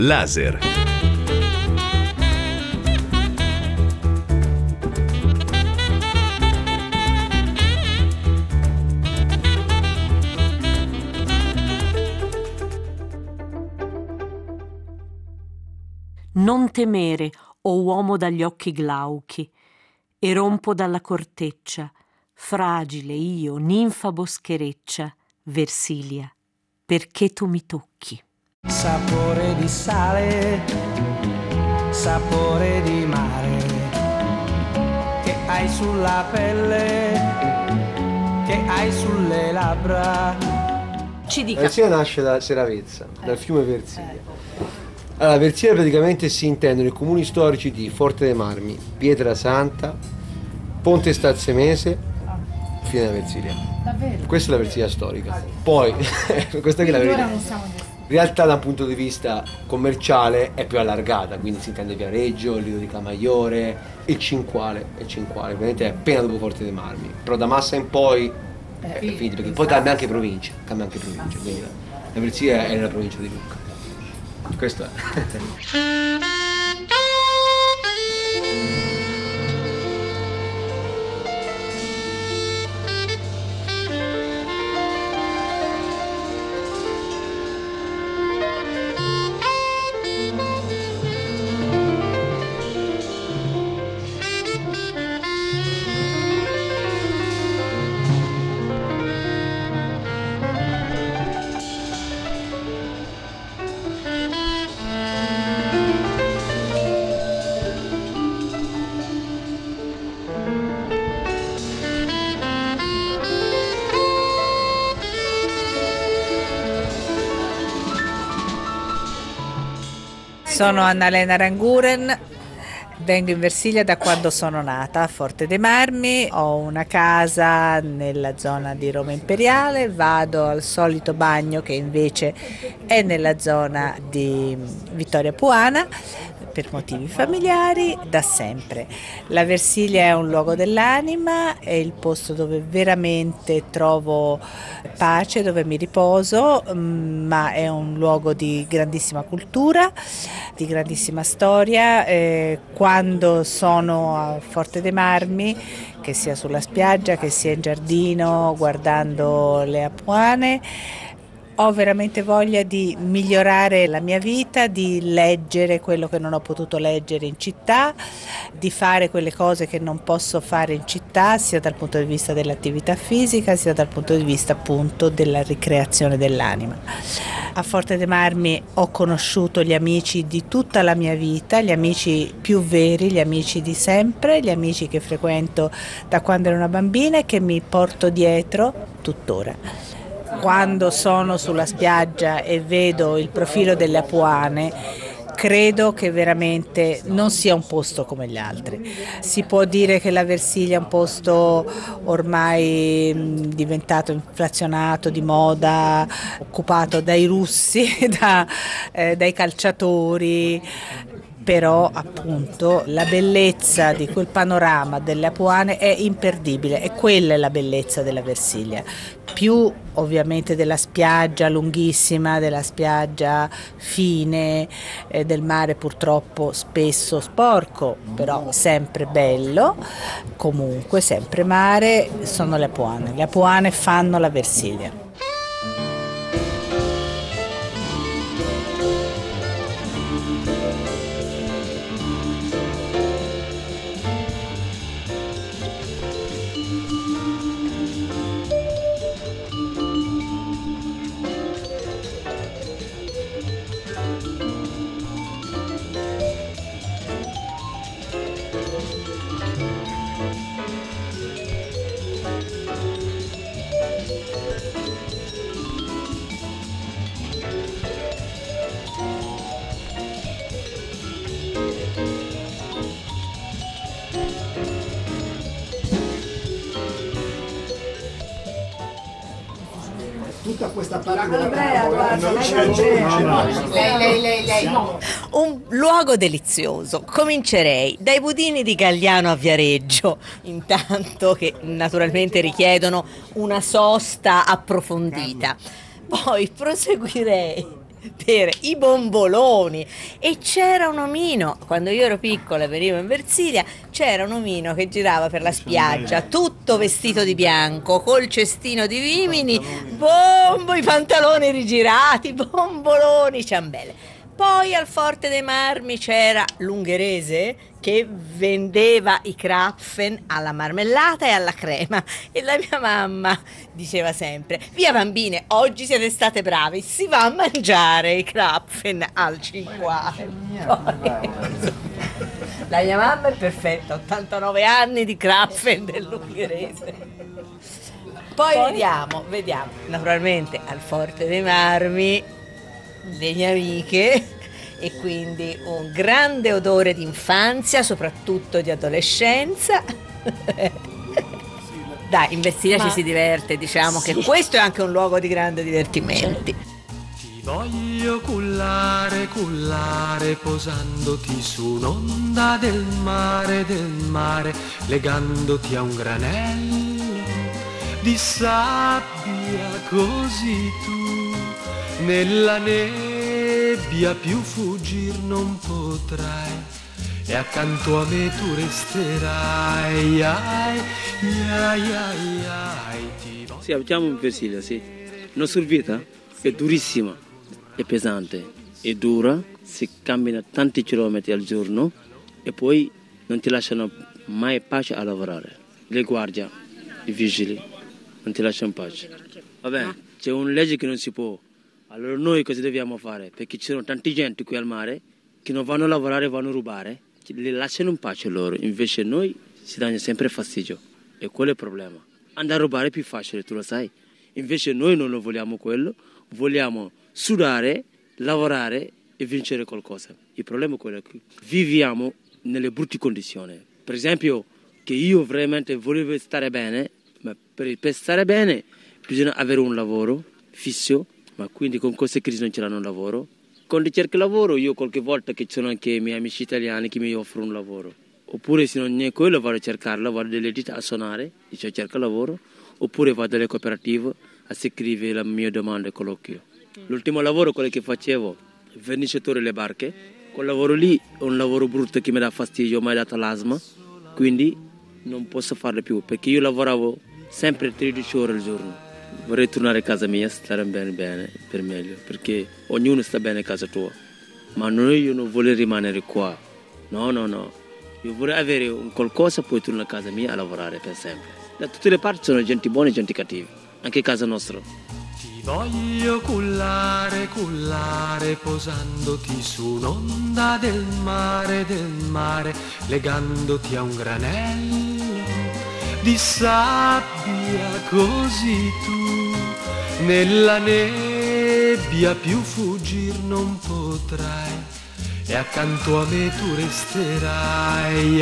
Laser. Non temere, o uomo dagli occhi glauchi, e rompo dalla corteccia, fragile io, ninfa boschereccia, Versilia, perché tu mi tocchi. Sapore di sale, sapore di mare, che hai sulla pelle, che hai sulle labbra. Ci dica. Versilia nasce da Seravezza, dal fiume Versilia. Allora, Versilia praticamente si intendono i comuni storici di Forte dei Marmi, Pietra Santa, Ponte Stazzemese, fine della Versilia. Davvero? Questa è la Versilia storica. Poi, questa che è la verità. In realtà da un punto di vista commerciale è più allargata, quindi si intende Viareggio, il Lido di Camaiore, il Cinquale, ovviamente è appena dopo Forte dei Marmi, però da Massa in poi è finito, perché poi cambia anche provincia, quindi la Versilia è nella provincia di Lucca. Questo è. Sono Annalena Ranguren, vengo in Versilia da quando sono nata a Forte dei Marmi, ho una casa nella zona di Roma Imperiale, vado al solito bagno che invece è nella zona di Vittoria Puana per motivi familiari da sempre. La Versilia è un luogo dell'anima, è il posto dove veramente trovo pace, dove mi riposo, ma è un luogo di grandissima cultura, di grandissima storia. Quando sono a Forte dei Marmi, che sia sulla spiaggia, che sia in giardino, guardando le apuane, ho veramente voglia di migliorare la mia vita, di leggere quello che non ho potuto leggere in città, di fare quelle cose che non posso fare in città, sia dal punto di vista dell'attività fisica, sia dal punto di vista appunto della ricreazione dell'anima. A Forte dei Marmi ho conosciuto gli amici di tutta la mia vita, gli amici più veri, gli amici di sempre, gli amici che frequento da quando ero una bambina e che mi porto dietro tuttora. Quando sono sulla spiaggia e vedo il profilo delle apuane, credo che veramente non sia un posto come gli altri. Si può dire che la Versilia è un posto ormai diventato inflazionato, di moda, occupato dai russi, dai calciatori, però appunto la bellezza di quel panorama delle apuane è imperdibile e quella è la bellezza della Versilia, più ovviamente della spiaggia lunghissima, della spiaggia fine, del mare purtroppo spesso sporco, però sempre bello, comunque sempre mare, sono le apuane fanno la Versilia. Tutta questa parte Lei. Un luogo delizioso. Comincerei dai budini di Galliano a Viareggio, intanto, che naturalmente richiedono una sosta approfondita. Poi proseguirei per i bomboloni. E c'era un omino, quando io ero piccola e venivo in Versilia, c'era un omino che girava per la spiaggia tutto vestito di bianco, col cestino di vimini, i pantaloni rigirati, bomboloni, ciambelle. Poi al Forte dei Marmi c'era l'ungherese che vendeva i Krapfen alla marmellata e alla crema, e la mia mamma diceva sempre: via bambine, oggi siete state bravi, si va a mangiare i Krapfen al 50. La mia mamma è perfetta, 89 anni di Krapfen dell'ungherese. Poi vediamo, naturalmente al Forte dei Marmi le mie amiche, e quindi un grande odore di infanzia, soprattutto di adolescenza. Dai, in Versilia ci si diverte, diciamo sì, che questo è anche un luogo di grande divertimenti. Ti voglio cullare, posandoti su un'onda del mare, legandoti a un granello di sabbia, così tu nella nebbia più fuggir non potrai, e accanto a me tu resterai. Sì, abitiamo in Versilia, sì. La nostra vita è durissima, è pesante, è dura, si cammina tanti chilometri al giorno e poi non ti lasciano mai pace a lavorare. Le guardie, i vigili, non ti lasciano pace. Vabbè, c'è una legge che non si può. Allora noi cosa dobbiamo fare? Perché ci sono tanta gente qui al mare che non vanno a lavorare, vanno a rubare, li lasciano in pace loro, invece noi ci danno sempre fastidio, e quello è il problema. Andare a rubare è più facile, tu lo sai, invece noi non lo vogliamo quello, vogliamo sudare, lavorare e vincere qualcosa. Il problema è quello che viviamo nelle brutte condizioni. Per esempio, che io veramente volevo stare bene, ma per stare bene bisogna avere un lavoro fisso. Ma quindi con queste crisi non ce l'hanno un lavoro. Quando cerco lavoro, io qualche volta che ci sono anche i miei amici italiani che mi offrono un lavoro. Oppure se non è quello vado a cercarlo, vado delle dita a suonare, dice cerca lavoro. Oppure vado alle cooperative a scrivere la mia domanda e colloquio. L'ultimo lavoro, quello che facevo, verniciatore delle barche, quel lavoro lì è un lavoro brutto che mi dà fastidio, mi ha dato l'asma, quindi non posso farlo più, perché io lavoravo sempre 13 ore al giorno. Vorrei tornare a casa mia, stare bene, per meglio, perché ognuno sta bene a casa tua. Ma io non voglio rimanere qua. No. Io vorrei avere un qualcosa, poi tornare a casa mia a lavorare per sempre. Da tutte le parti sono gente buone e gente cattive, anche a casa nostra. Ti voglio cullare, posandoti su un'onda del mare, legandoti a un granello di sabbia, così tu nella nebbia più fuggir non potrai, e accanto a me tu resterai.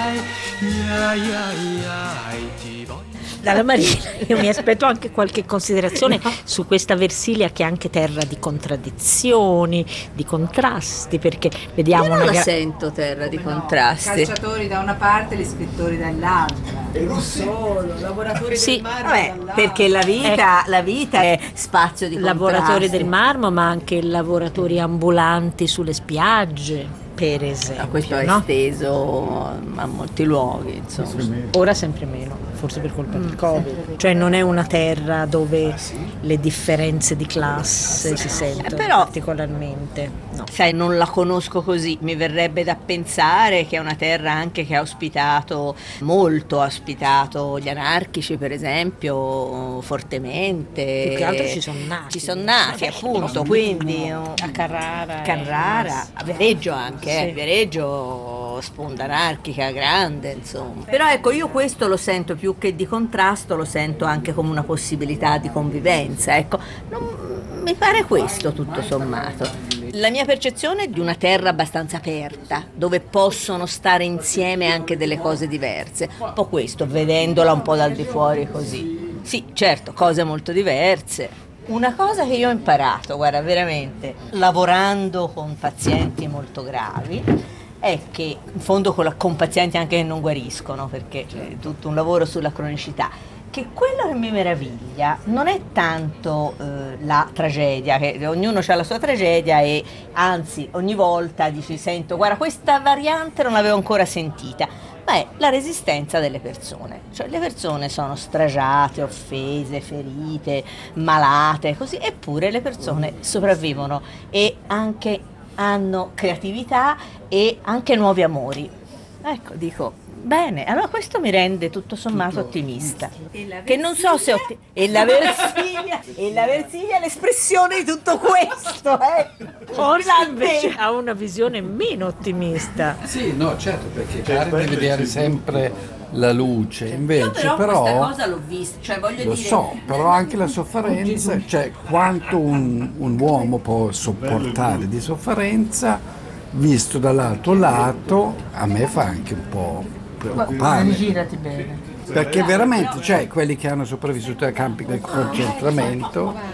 Ti voglio. Dalla Marina io mi aspetto anche qualche considerazione su questa Versilia, che è anche terra di contraddizioni, di contrasti, perché vediamo io non la sento terra di contrasti. Calciatori da una parte, gli scrittori dall'altra, non solo lavoratori del marmo, perché la vita è spazio di contrasti. Lavoratori del marmo, ma anche lavoratori ambulanti sulle spiagge, per esempio. Questo è esteso a molti luoghi, insomma. Ora sempre meno, forse per colpa del Covid. Cioè non è una terra dove le differenze di classe si sentono particolarmente. No. Sai, non la conosco così, mi verrebbe da pensare che è una terra anche che ha ospitato gli anarchici, per esempio, fortemente. Più che altro ci sono nati appunto, quindi a Carrara, a Viareggio anche, Viareggio, sponda anarchica grande, insomma. Però ecco, io questo lo sento più che di contrasto, lo sento anche come una possibilità di convivenza, ecco, mi pare questo tutto sommato. La mia percezione è di una terra abbastanza aperta, dove possono stare insieme anche delle cose diverse, un po' questo, vedendola un po' dal di fuori così. Sì, certo, cose molto diverse. Una cosa che io ho imparato, guarda, veramente, lavorando con pazienti molto gravi, è che, in fondo con pazienti anche che non guariscono, perché c'è tutto un lavoro sulla cronicità, che quello che mi meraviglia non è tanto la tragedia, che ognuno ha la sua tragedia e anzi ogni volta dici sento guarda questa variante non l'avevo ancora sentita, ma è la resistenza delle persone, cioè le persone sono stragiate, offese, ferite, malate, così, eppure le persone sopravvivono e anche hanno creatività e anche nuovi amori. Ecco, dico, bene, allora questo mi rende tutto sommato ottimista. Che non so se e la Versilia è l'espressione di tutto questo, Forse invece ha una visione meno ottimista. Sì, no, certo, perché cerca di vedere sempre la luce, invece io però questa però cosa l'ho vista, cioè voglio lo dire... so, però anche la sofferenza, cioè quanto un uomo può sopportare di sofferenza, visto dall'altro lato, a me fa anche un po' preoccupare. Girati bene. Perché veramente, cioè, quelli che hanno sopravvissuto ai campi del concentramento...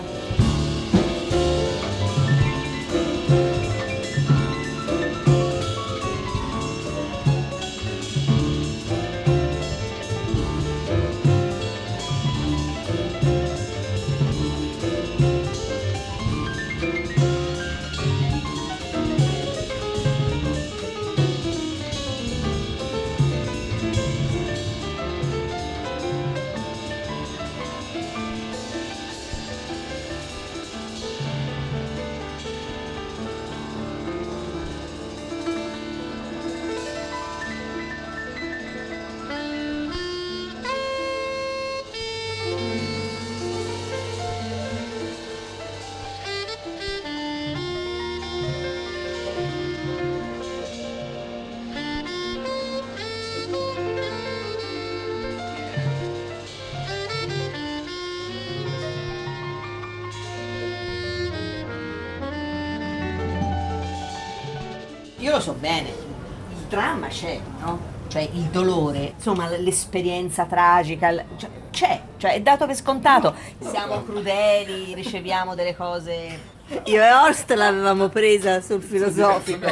Io lo so bene, il dramma c'è, no? Cioè il dolore, insomma l'esperienza tragica, cioè è dato per scontato. Siamo crudeli, riceviamo delle cose... Io e Horst l'avevamo presa sul filosofico.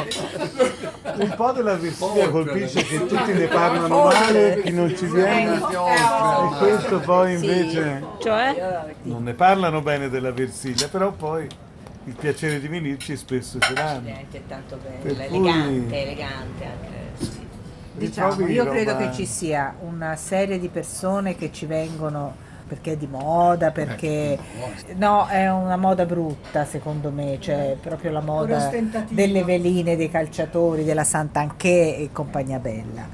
Un po' della Versilia colpisce che tutti ne parlano male, chi non ci viene, e questo poi invece Cioè? non ne parlano bene della Versilia, però poi il piacere di venirci spesso ce l'hanno. È tanto Per bella, cui- elegante anche. Sì. Diciamo, Ritrovi io credo roba- che ci sia una serie di persone che ci vengono perché è di moda, perché no, è una moda brutta secondo me, cioè proprio la moda delle veline, dei calciatori, della Sant'Anché e compagnia bella.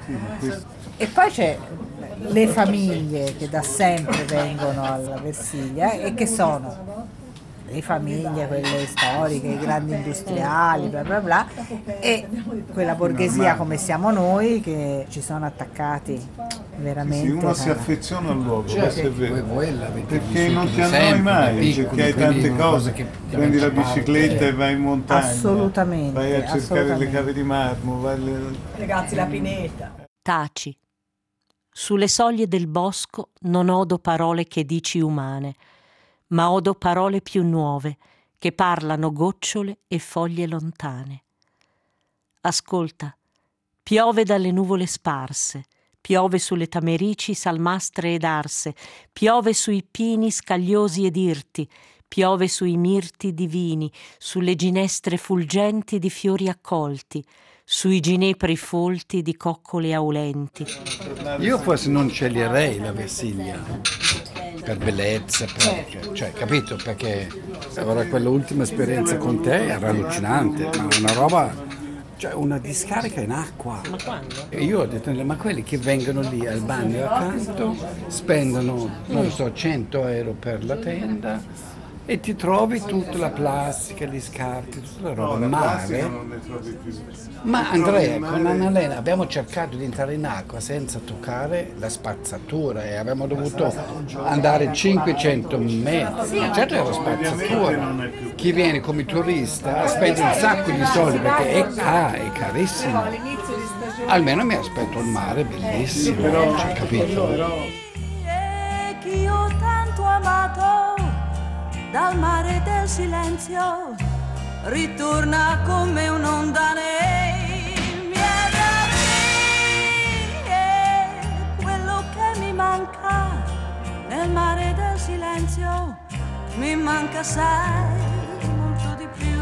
E poi c'è le famiglie che da sempre vengono alla Versilia e che sono le famiglie, quelle storiche, i grandi industriali, bla bla bla, e quella borghesia come siamo noi che ci sono attaccati veramente. Sì, uno si affeziona al luogo, Certo, questo è vero. voi l'avete Perché vissuto non ti da annoi sempre, da mai, piccoli, perché hai quindi tante una cose. cosa che Prendi la parte. bicicletta e vai in montagna. Assolutamente, Vai a cercare assolutamente. le cave di marmo, Ragazzi, la pineta. Taci. Sulle soglie del bosco non odo parole che dici umane, ma odo parole più nuove che parlano gocciole e foglie lontane. Ascolta, piove dalle nuvole sparse, piove sulle tamerici salmastre ed arse, piove sui pini scagliosi ed irti, piove sui mirti divini, sulle ginestre fulgenti di fiori accolti, sui ginepri folti di coccole aulenti. Io forse non sceglierei la Versilia per bellezza, cioè, capito? Perché ora quell'ultima esperienza con te era allucinante, ma una roba, cioè una discarica in acqua. Ma quando? E io ho detto, ma quelli che vengono lì al bagno accanto spendono, non so, 100 euro per la tenda e ti trovi tutta la plastica, gli scarti, tutta la roba, mare. Ma Andrea, con Annalena abbiamo cercato di entrare in acqua senza toccare la spazzatura e abbiamo dovuto andare 500 metri. Certo era spazzatura. Chi viene come turista spende un sacco di soldi perché è carissimo. Almeno mi aspetto il mare, bellissimo, cioè, capito? Che io tanto amato dal mare del silenzio ritorna come un'onda nei miei occhi, e quello che mi manca del mare del silenzio mi manca sai molto di più.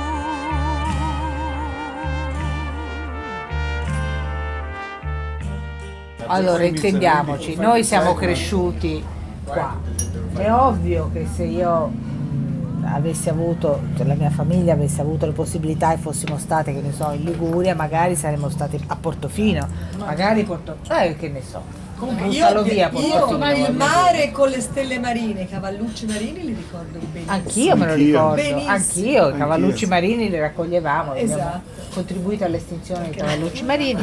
Allora, intendiamoci, noi siamo cresciuti qua. È ovvio che se io avessi avuto, la mia famiglia avesse avuto le possibilità e fossimo state, che ne so, in Liguria, magari saremmo stati a Portofino, magari che ne so. Buttalo via Portofino. Ma il mare con le stelle marine, i cavallucci marini li ricordo benissimo. Anch'io me lo ricordo, Benissimo. anch'io i cavallucci marini li raccoglievamo, Esatto. abbiamo contribuito all'estinzione dei cavallucci marini.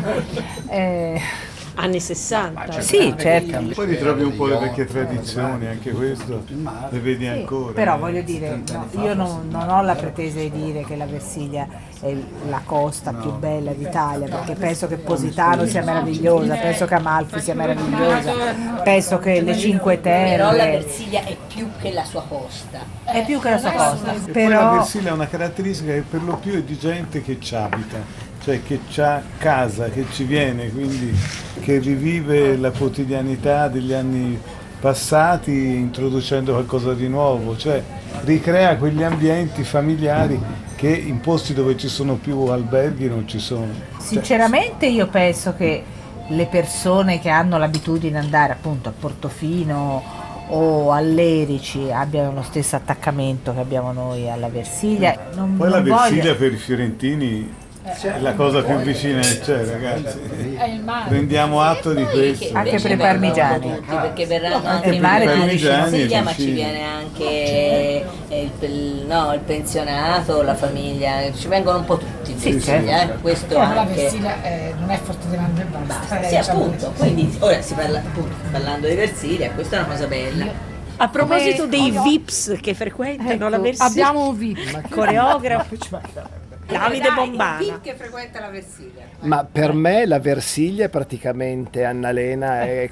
Anni 60. Sì, certo. Poi ritrovi un po' le vecchie tradizioni, anche questo le vedi ancora. Però voglio dire, io non ho la pretesa di dire che la Versilia è la costa più bella d'Italia, perché penso che Positano sia meravigliosa, penso che Amalfi sia meravigliosa, penso che le Cinque Terre... Però la Versilia è più che la sua costa. È più che la sua costa. E poi Però... la Versilia ha una caratteristica che per lo più è di gente che ci abita, cioè che c'ha casa, che ci viene, quindi che rivive la quotidianità degli anni passati introducendo qualcosa di nuovo, cioè ricrea quegli ambienti familiari che in posti dove ci sono più alberghi non ci sono. Sinceramente io penso che le persone che hanno l'abitudine di andare appunto a Portofino o all'Erici abbiano lo stesso attaccamento che abbiamo noi alla Versilia. Poi la Versilia per i fiorentini è la cosa più vicina che c'è, ragazzi. Prendiamo atto di questo. Anche per i parmigiani. Tutti, perché verranno anche il mare in parmigiani Sicilia, ma ci viene anche il pensionato, la famiglia, ci vengono un po' tutti in Sicilia, questo anche. La Versilia non è Fortevenando e basta. Sì, appunto, quindi ora si parla appunto parlando di Versilia, questa è una cosa bella. A proposito dei VIPs che frequentano la Versilia, Abbiamo un VIP. coreografo Davide Bombana. Il VIP che frequenta la Versilia. Ma per me la Versilia è praticamente Annalena e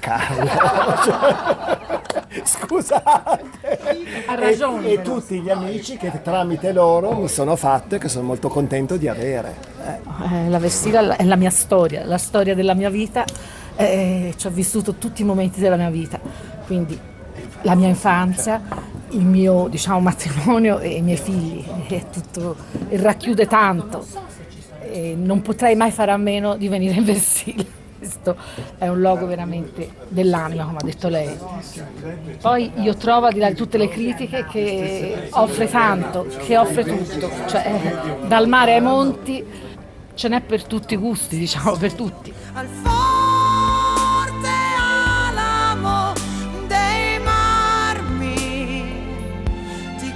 Carla. Scusate. Ha ragione. E tutti gli amici che tramite loro mi sono fatto e che sono molto contento di avere. La Versilia è la mia storia, la storia della mia vita. Ci ho vissuto tutti i momenti della mia vita. Quindi la mia infanzia, il mio matrimonio e i miei figli, è tutto, racchiude tanto e non potrei mai fare a meno di venire in Versilia. Questo è un luogo veramente dell'anima, come ha detto lei. Poi io trovo, al di là di tutte le critiche, che offre tanto, che offre tutto, cioè dal mare ai monti ce n'è per tutti i gusti, per tutti. Al forte alamo dei marmi di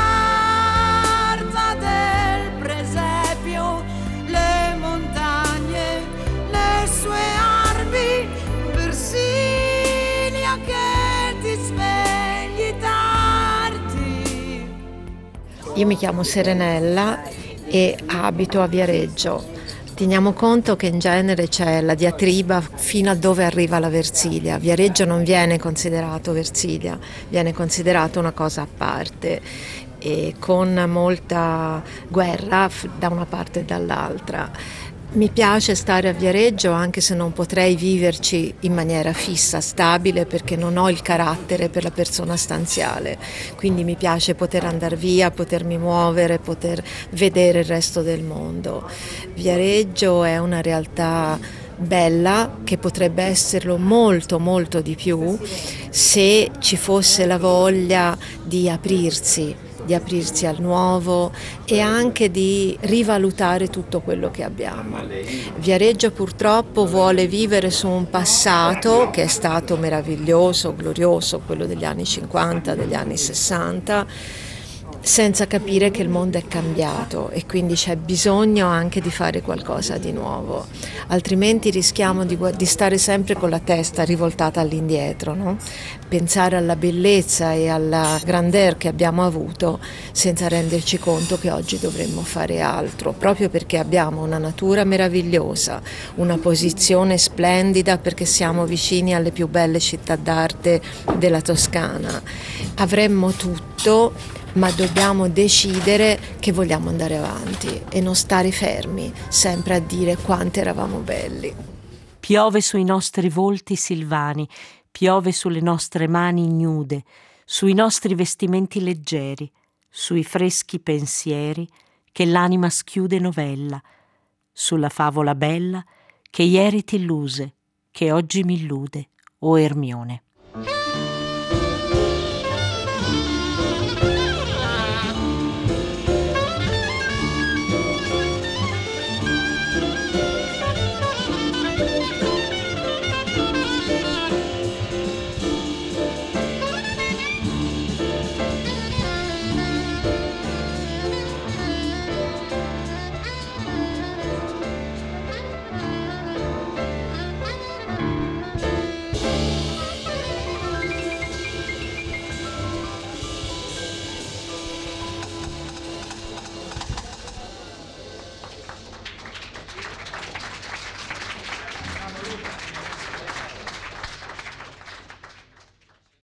carta del presepio, le montagne, le sue armi, Versilia che ti svegli tardi. Io mi chiamo Serenella e abito a Viareggio. Teniamo conto che in genere c'è la diatriba fino a dove arriva la Versilia. Viareggio non viene considerato Versilia, viene considerato una cosa a parte e con molta guerra da una parte e dall'altra. Mi piace stare a Viareggio anche se non potrei viverci in maniera fissa, stabile, perché non ho il carattere per la persona stanziale, quindi mi piace poter andare via, potermi muovere, poter vedere il resto del mondo. Viareggio è una realtà bella che potrebbe esserlo molto molto di più se ci fosse la voglia di aprirsi al nuovo e anche di rivalutare tutto quello che abbiamo. Viareggio purtroppo vuole vivere su un passato che è stato meraviglioso, glorioso, quello degli anni 50, degli anni 60, senza capire che il mondo è cambiato e quindi c'è bisogno anche di fare qualcosa di nuovo, altrimenti rischiamo di stare sempre con la testa rivoltata all'indietro, no? Pensare alla bellezza e alla grandeur che abbiamo avuto senza renderci conto che oggi dovremmo fare altro, proprio perché abbiamo una natura meravigliosa, una posizione splendida perché siamo vicini alle più belle città d'arte della Toscana. Avremmo tutto, ma dobbiamo decidere che vogliamo andare avanti e non stare fermi, sempre a dire quanto eravamo belli. Piove sui nostri volti silvani, piove sulle nostre mani ignude, sui nostri vestimenti leggeri, sui freschi pensieri che l'anima schiude novella, sulla favola bella che ieri t'illuse, che oggi m'illude, o Ermione.